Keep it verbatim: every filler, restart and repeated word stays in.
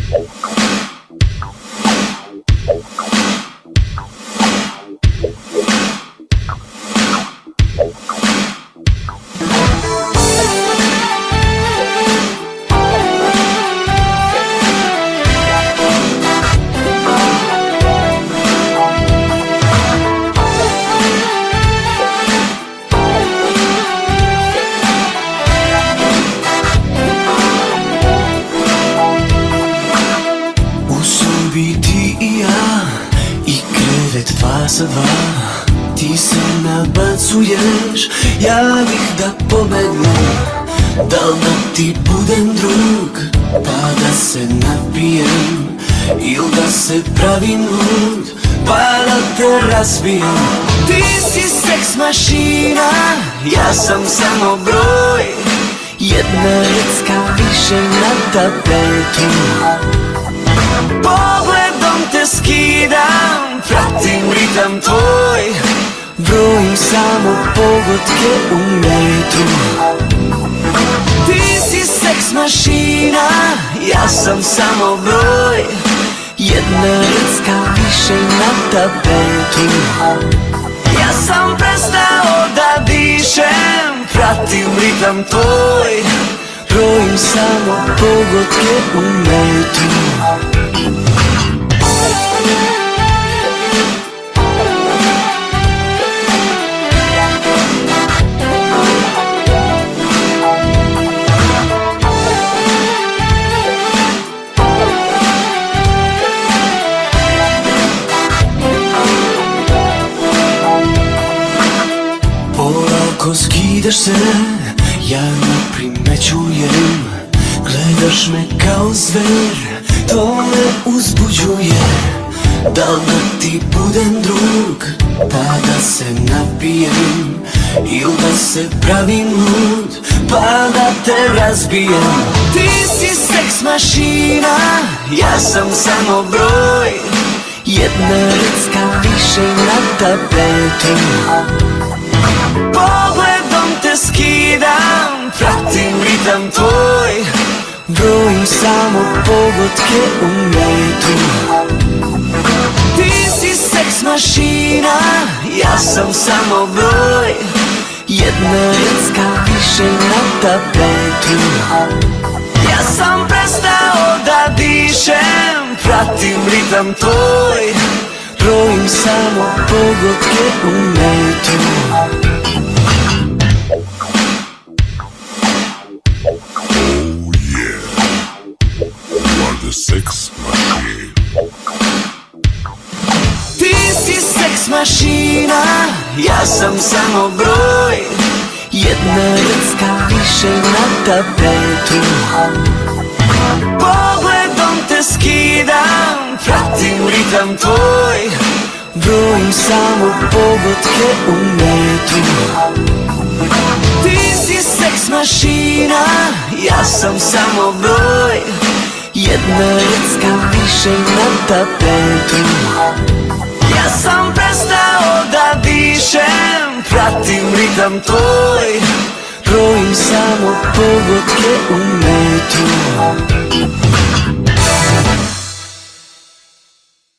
Ti i ja i krevet dva za dva. Ti se nabacuješ, ja bih da pobegnem. Da li da ti budem drug, pa da se napijem, il da se pravim lud, pa da te razbijem. Ti si seks mašina, ja sam samo broj, jedna recka više na tapetu. Pogledom te skidam, pratim ritam tvoj, brojim samo pogodke u metu. Ti si seks mašina, ja sam samo broj, jedna recka više na tapetu. Ja sam prestao da dišem, pratim ritam tvoj, brojim samo pogodke u metu. Polako skidaš se, ja ne primećujem, gledaš me kao zver, to me uzbuđuje. Da li da ti budem drug, pa da se napijem, il da se pravim lud, pa da te razbijem. Ti si seks mašina, ja sam samo broj, jedna recka više na tapetu. Pogledom te skidam, pratim ritam tvoj, brojim samo pogodke u metu. Ti si seks mašina, ja sam samo broj, jedna recka više na tapetu. Ja sam prestao da dišem, pratim ritam tvoj, brojim samo pogodke u metu. Sex machine. Ti si seks mašina, ja sam samo broj, jedna recka više na tapetu. Pogledom te skidam, pratim ritam tvoj, brojim samo pogodke u metu. Ti si seks mašina, ja sam samo broj, jedna recka više na tapetu. Ja sam prestao da dišem, pratim ritam tvoj, brojim samo pogodke u metu.